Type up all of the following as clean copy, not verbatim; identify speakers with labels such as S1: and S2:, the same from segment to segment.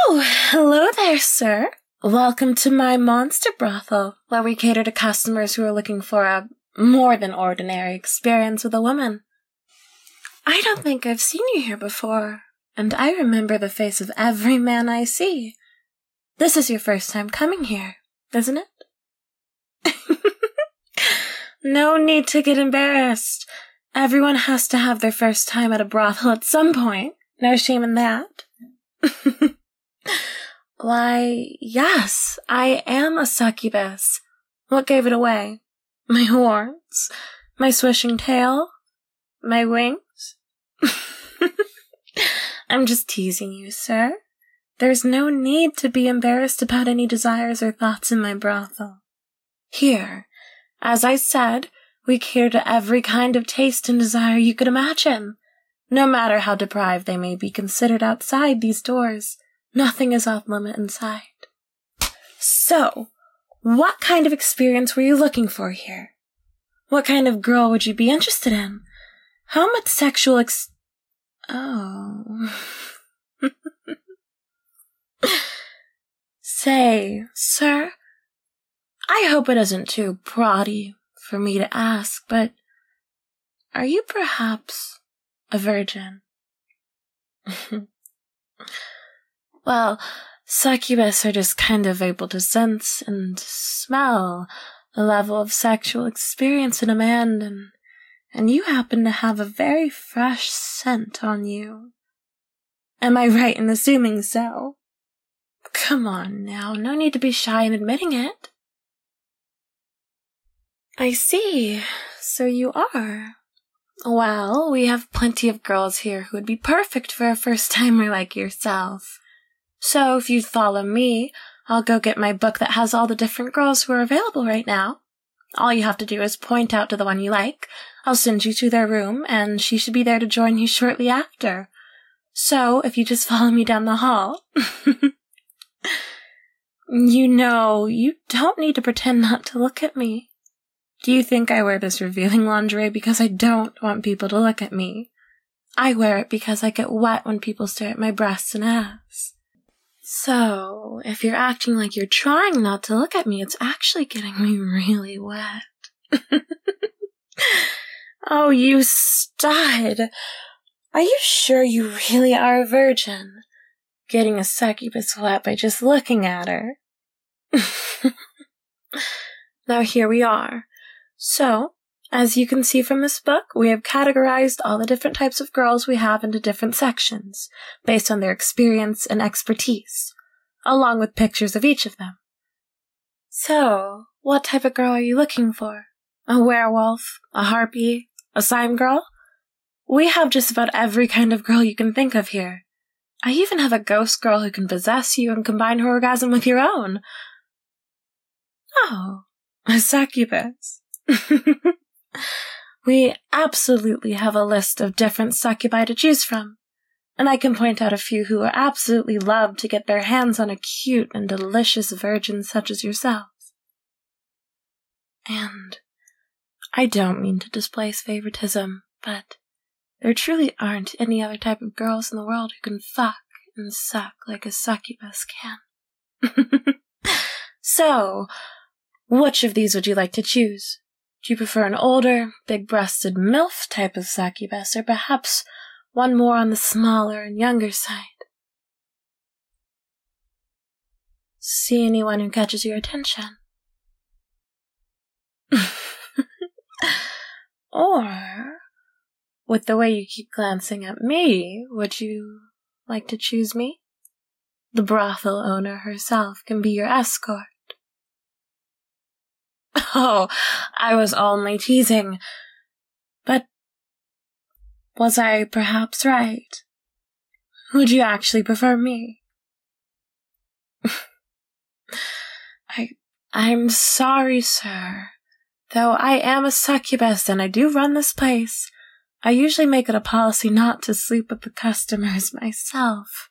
S1: Oh, hello there, sir. Welcome to my monster brothel, where we cater to customers who are looking for a more than ordinary experience with a woman. I don't think I've seen you here before, and I remember the face of every man I see. This is your first time coming here, isn't it? No need to get embarrassed. Everyone has to have their first time at a brothel at some point. No shame in that. Why, yes, I am a succubus. What gave it away? My horns? My swishing tail? My wings? I'm just teasing you, sir. There's no need to be embarrassed about any desires or thoughts in my brothel. Here, as I said, we cater to every kind of taste and desire you could imagine. No matter how deprived they may be considered outside these doors, nothing is off limit inside. So, what kind of experience were you looking for here? What kind of girl would you be interested in? How much sexual Oh. Say, sir, I hope it isn't too proddy for me to ask, but are you perhaps a virgin? Well, succubus are just kind of able to sense and smell the level of sexual experience in a man, and you happen to have a very fresh scent on you. Am I right in assuming so? Come on now, no need to be shy in admitting it. I see, so you are. Well, we have plenty of girls here who would be perfect for a first-timer like yourself. So if you'd follow me, I'll go get my book that has all the different girls who are available right now. All you have to do is point out to the one you like. I'll send you to their room, and she should be there to join you shortly after. So, if you just follow me down the hall. You know, you don't need to pretend not to look at me. Do you think I wear this revealing lingerie because I don't want people to look at me? I wear it because I get wet when people stare at my breasts and ass. So, if you're acting like you're trying not to look at me, it's actually getting me really wet. Oh, you stud! Are you sure you really are a virgin? Getting a succubus wet by just looking at her. Now here we are. So, as you can see from this book, we have categorized all the different types of girls we have into different sections, based on their experience and expertise, along with pictures of each of them. So, what type of girl are you looking for? A werewolf? A harpy? A slime girl? We have just about every kind of girl you can think of here. I even have a ghost girl who can possess you and combine her orgasm with your own. Oh, a succubus. We absolutely have a list of different succubi to choose from, and I can point out a few who are absolutely love to get their hands on a cute and delicious virgin such as yourself. And I don't mean to displace favoritism, but there truly aren't any other type of girls in the world who can fuck and suck like a succubus can. So, which of these would you like to choose? Do you prefer an older, big-breasted MILF type of succubus, or perhaps one more on the smaller and younger side? See anyone who catches your attention? Or, with the way you keep glancing at me, would you like to choose me? The brothel owner herself can be your escort. Oh, I was only teasing. But was I perhaps right? Would you actually prefer me? I'm sorry, sir. Though I am a succubus and I do run this place, I usually make it a policy not to sleep with the customers myself.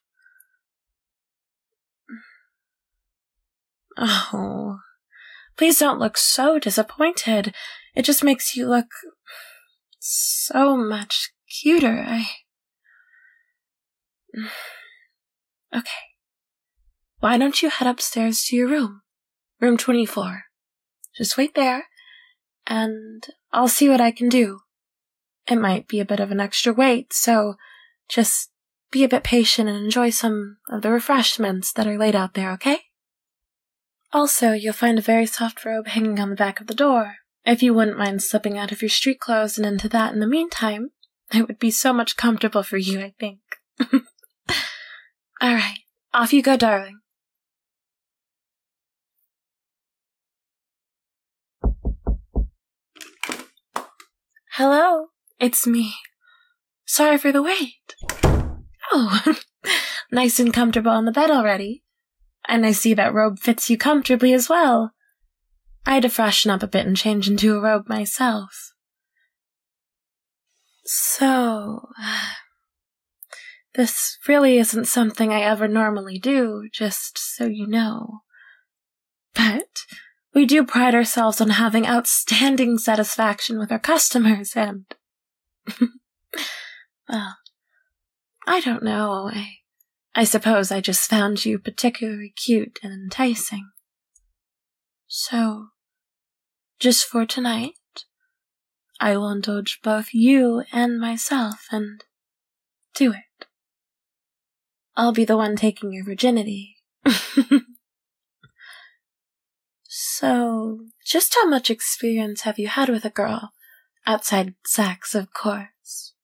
S1: Oh, please don't look so disappointed. It just makes you look so much cuter. Okay. why don't you head upstairs to your room? Room 24. Just wait there, and I'll see what I can do. It might be a bit of an extra wait, so just be a bit patient and enjoy some of the refreshments that are laid out there, okay? Also, you'll find a very soft robe hanging on the back of the door. If you wouldn't mind slipping out of your street clothes and into that in the meantime, it would be so much comfortable for you, I think. Alright, off you go, darling. Hello, it's me. Sorry for the wait. Oh, nice and comfortable on the bed already. And I see that robe fits you comfortably as well. I had to freshen up a bit and change into a robe myself. So, this really isn't something I ever normally do, just so you know. But we do pride ourselves on having outstanding satisfaction with our customers, and well, I don't know. I suppose I just found you particularly cute and enticing. So, just for tonight, I will indulge both you and myself and do it. I'll be the one taking your virginity. So, just how much experience have you had with a girl? Outside sex, of course.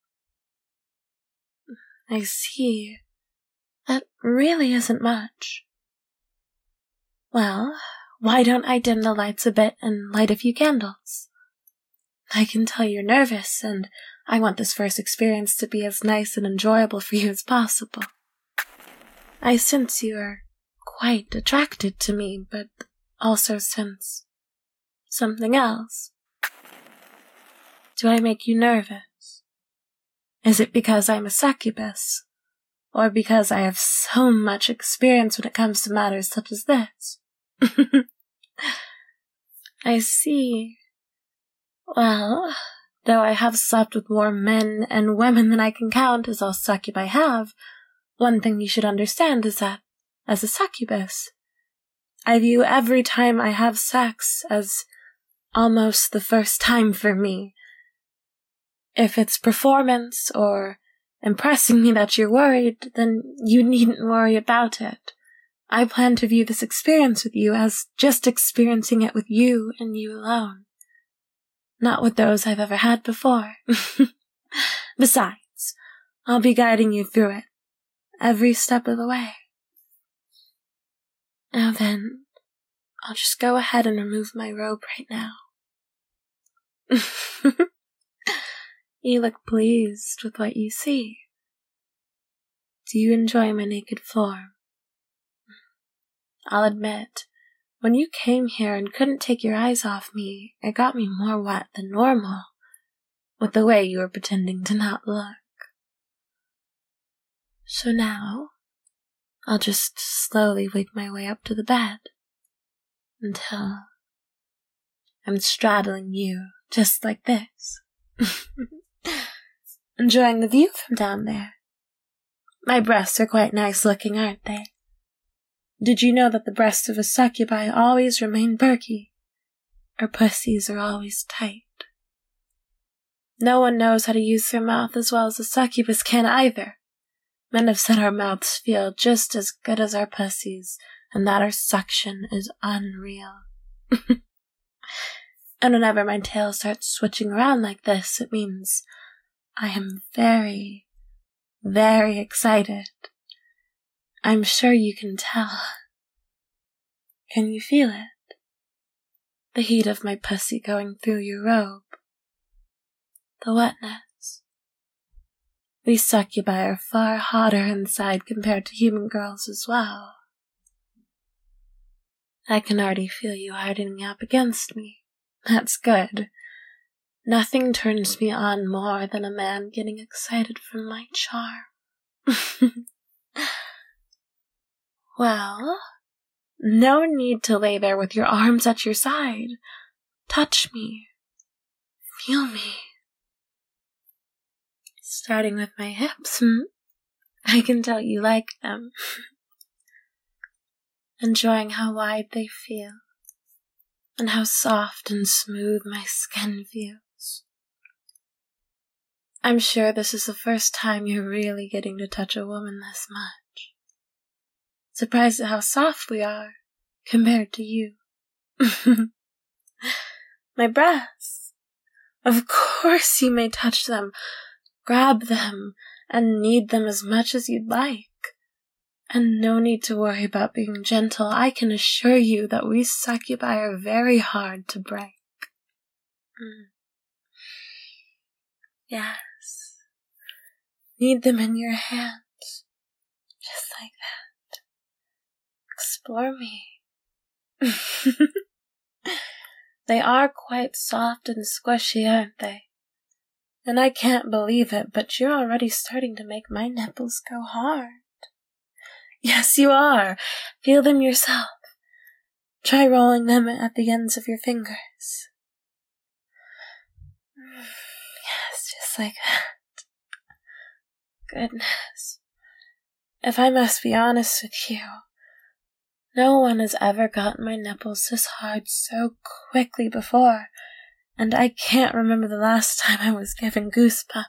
S1: I see. That really isn't much. Well, why don't I dim the lights a bit and light a few candles? I can tell you're nervous, and I want this first experience to be as nice and enjoyable for you as possible. I sense you are quite attracted to me, but also sense something else. Do I make you nervous? Is it because I'm a succubus? Or because I have so much experience when it comes to matters such as this? I see. Well, though I have slept with more men and women than I can count, as all succubi have, one thing you should understand is that, as a succubus, I view every time I have sex as almost the first time for me. If it's performance or impressing me that you're worried, then you needn't worry about it. I plan to view this experience with you as just experiencing it with you and you alone. Not with those I've ever had before. Besides, I'll be guiding you through it, every step of the way. Now then, I'll just go ahead and remove my robe right now. You look pleased with what you see. Do you enjoy my naked form? I'll admit, when you came here and couldn't take your eyes off me, it got me more wet than normal, with the way you were pretending to not look. So now, I'll just slowly wake my way up to the bed, until I'm straddling you just like this. Enjoying the view from down there. My breasts are quite nice looking, aren't they? Did you know that the breasts of a succubi always remain perky? Her pussies are always tight. No one knows how to use their mouth as well as a succubus can either. Men have said our mouths feel just as good as our pussies, and that our suction is unreal. And whenever my tail starts switching around like this, it means I am very, very excited. I'm sure you can tell. Can you feel it? The heat of my pussy going through your robe. The wetness. We succubi are far hotter inside compared to human girls as well. I can already feel you hardening up against me. That's good. Nothing turns me on more than a man getting excited from my charm. Well, no need to lay there with your arms at your side. Touch me. Feel me. Starting with my hips, I can tell you like them. enjoying how wide they feel, and how soft and smooth my skin feels. I'm sure this is the first time you're really getting to touch a woman this much. Surprised at how soft we are, compared to you. My breasts. Of course you may touch them, grab them, and knead them as much as you'd like. And no need to worry about being gentle. I can assure you that we succubi are very hard to break. Yes. Knead them in your hands. Just like that. Explore me. They are quite soft and squishy, aren't they? And I can't believe it, but you're already starting to make my nipples go hard. Yes, you are. Feel them yourself. Try rolling them at the ends of your fingers. Yes, just like that. Goodness. If I must be honest with you, no one has ever gotten my nipples this hard so quickly before, and I can't remember the last time I was given goosebumps.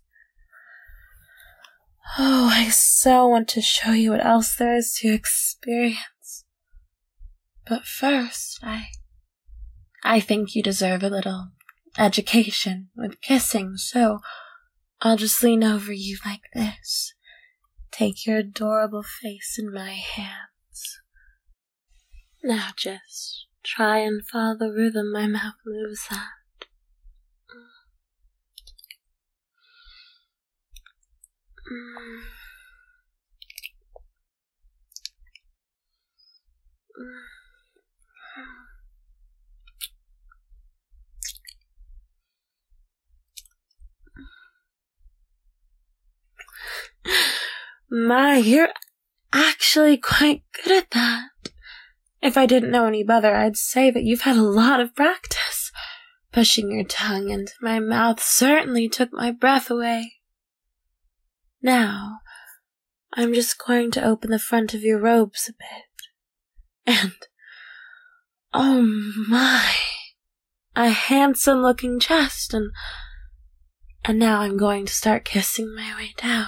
S1: Oh, I so want to show you what else there is to experience. But first, I think you deserve a little education with kissing, so I'll just lean over you like this. Take your adorable face in my hands. Now just try and follow the rhythm my mouth moves at. My, you're actually quite good at that. If I didn't know any better, I'd say that you've had a lot of practice. Pushing your tongue into my mouth certainly took my breath away. Now, I'm just going to open the front of your robes a bit. And, oh my, a handsome-looking chest, and now I'm going to start kissing my way down.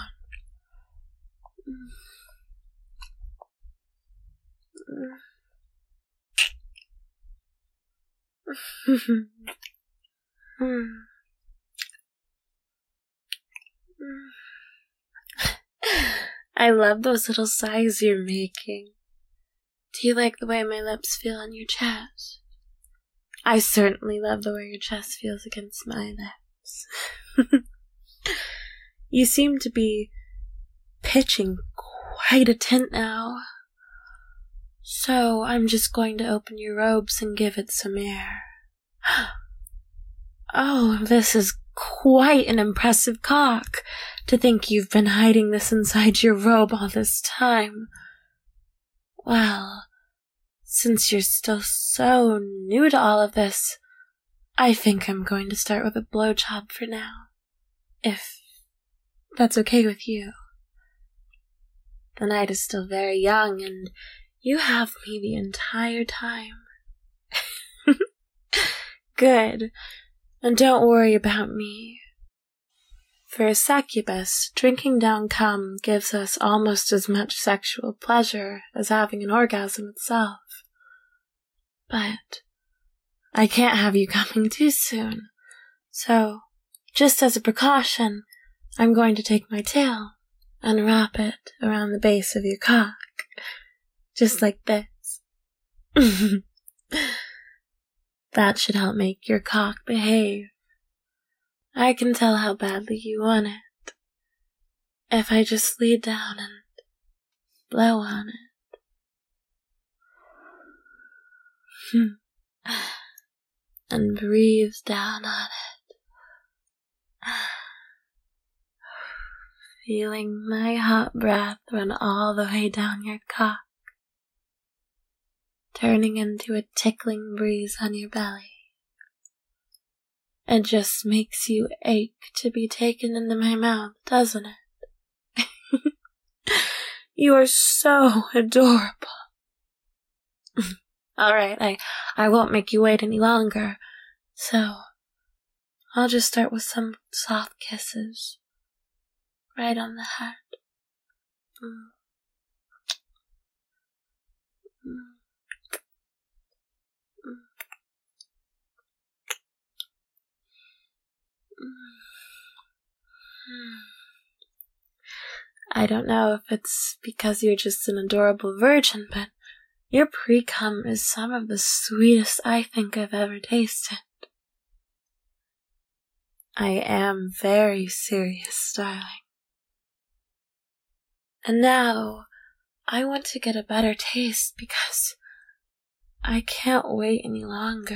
S1: I love those little sighs you're making. Do you like the way my lips feel on your chest? I certainly love the way your chest feels against my lips. You seem to be pitching quite a tent now. So I'm just going to open your robes and give it some air. Oh, this is quite an impressive cock. To think you've been hiding this inside your robe all this time. Well, since you're still so new to all of this, I think I'm going to start with a blowjob for now. If that's okay with you. The night is still very young, and you have me the entire time. Good. And don't worry about me. For a succubus, drinking down cum gives us almost as much sexual pleasure as having an orgasm itself. But I can't have you coming too soon. So, just as a precaution, I'm going to take my tail and wrap it around the base of your cock. Just like this. That should help make your cock behave. I can tell how badly you want it. If I just lay down and blow on it. And breathe down on it. Feeling my hot breath run all the way down your cock, turning into a tickling breeze on your belly. It just makes you ache to be taken into my mouth, doesn't it? You are so adorable. Alright, I won't make you wait any longer. So, I'll just start with some soft kisses. Right on the head. I don't know if it's because you're just an adorable virgin, but your pre-cum is some of the sweetest I think I've ever tasted. I am very serious, darling. And now, I want to get a better taste because I can't wait any longer.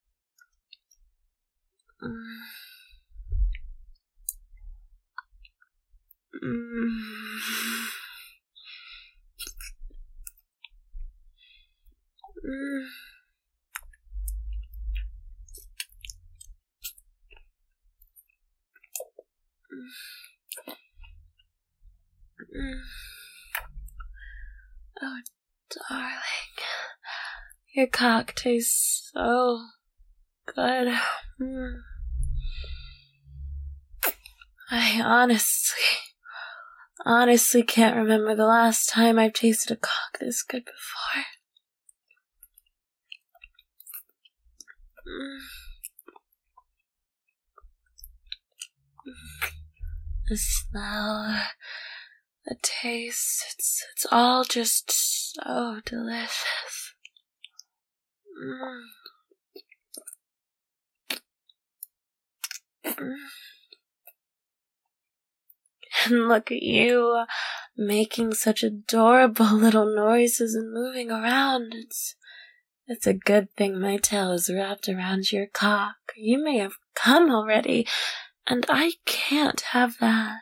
S1: Oh, darling, your cock tastes so good. I honestly can't remember the last time I've tasted a cock this good before. The smell, the taste, it's all just so delicious. And look at you, making such adorable little noises and moving around. It's a good thing my tail is wrapped around your cock. You may have come already, and I can't have that.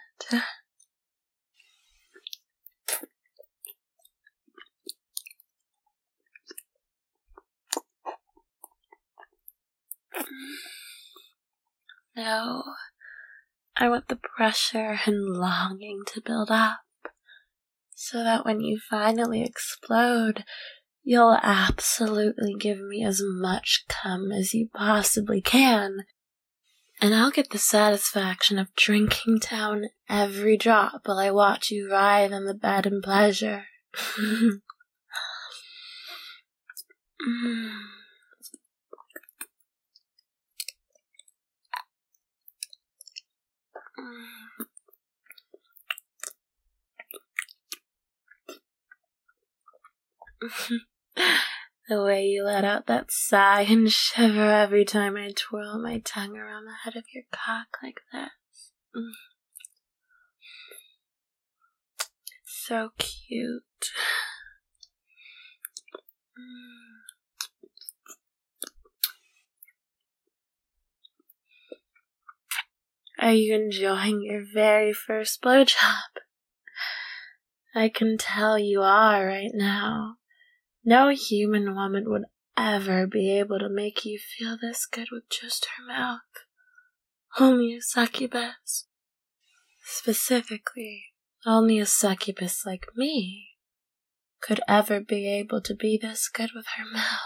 S1: No, I want the pressure and longing to build up, so that when you finally explode, you'll absolutely give me as much cum as you possibly can, and I'll get the satisfaction of drinking down every drop while I watch you writhe on the bed in pleasure. The way you let out that sigh and shiver every time I twirl my tongue around the head of your cock like this. It's so cute. Are you enjoying your very first blowjob? I can tell you are right now. No human woman would ever be able to make you feel this good with just her mouth. Only a succubus. Specifically, only a succubus like me could ever be able to be this good with her mouth.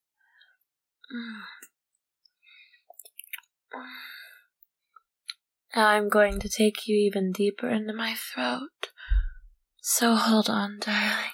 S1: Now I'm going to take you even deeper into my throat. So hold on, darling.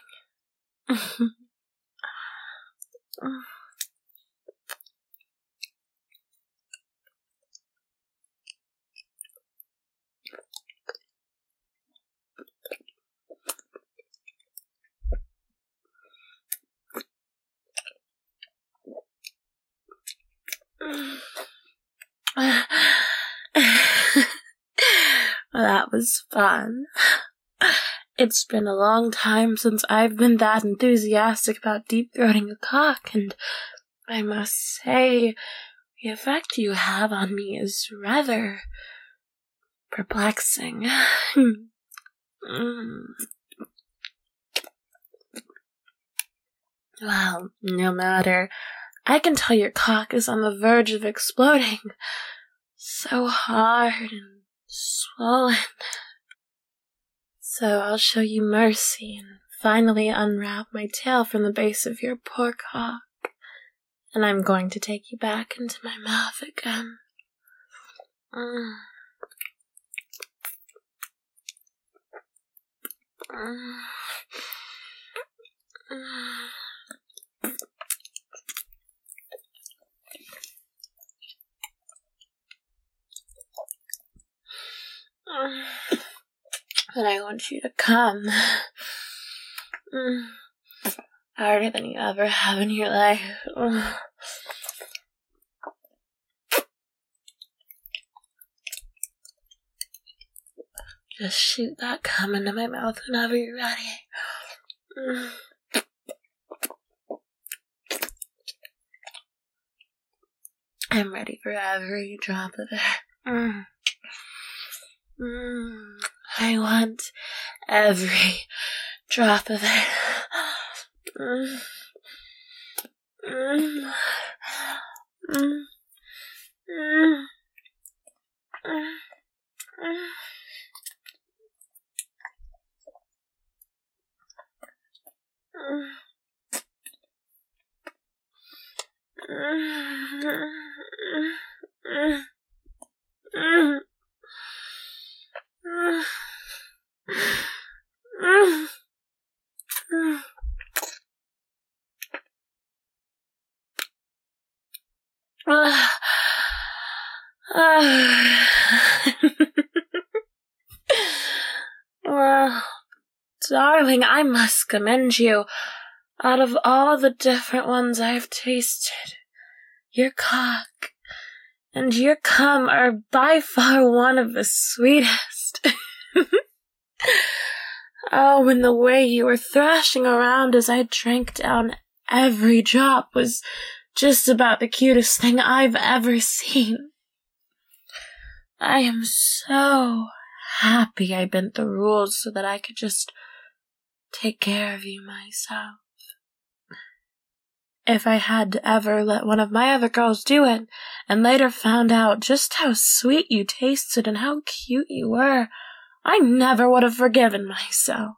S1: Well, that was fun. It's been a long time since I've been that enthusiastic about deep-throating a cock, and I must say, the effect you have on me is rather perplexing. Well, no matter. I can tell your cock is on the verge of exploding. So hard and swollen. So I'll show you mercy and finally unwrap my tail from the base of your poor cock. And I'm going to take you back into my mouth again. And I want you to come. Harder than you ever have in your life. Just shoot that cum into my mouth whenever you're ready. I'm ready for every drop of it. I want every drop of it. Well, darling, I must commend you. Out of all the different ones I've tasted, your cock and your cum are by far one of the sweetest. Oh, and the way you were thrashing around as I drank down every drop was just about the cutest thing I've ever seen. I am so happy I bent the rules so that I could just take care of you myself. If I had to ever let one of my other girls do it, and later found out just how sweet you tasted and how cute you were, I never would have forgiven myself.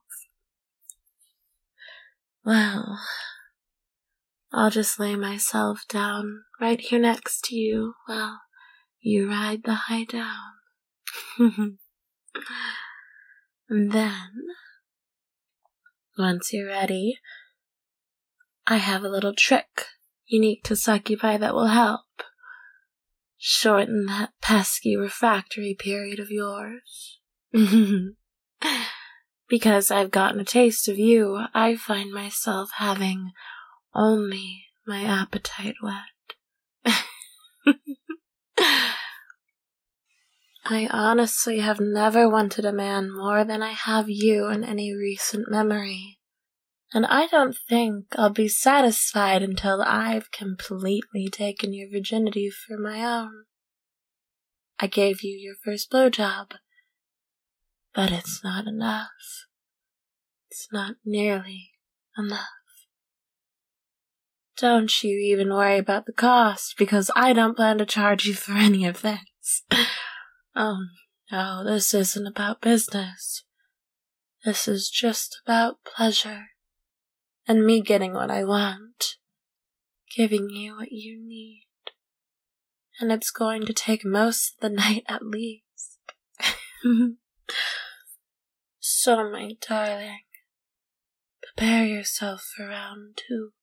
S1: Well, I'll just lay myself down right here next to you while you ride the high down. And then, once you're ready, I have a little trick unique to Succubi that will help shorten that pesky refractory period of yours. Because I've gotten a taste of you, I find myself having only my appetite whet. I honestly have never wanted a man more than I have you in any recent memory. And I don't think I'll be satisfied until I've completely taken your virginity for my own. I gave you your first blowjob, but it's not enough. It's not nearly enough. Don't you even worry about the cost, because I don't plan to charge you for any of this. Oh no, this isn't about business. This is just about pleasure. And me getting what I want, giving you what you need. And it's going to take most of the night at least. So, my darling, prepare yourself for round 2.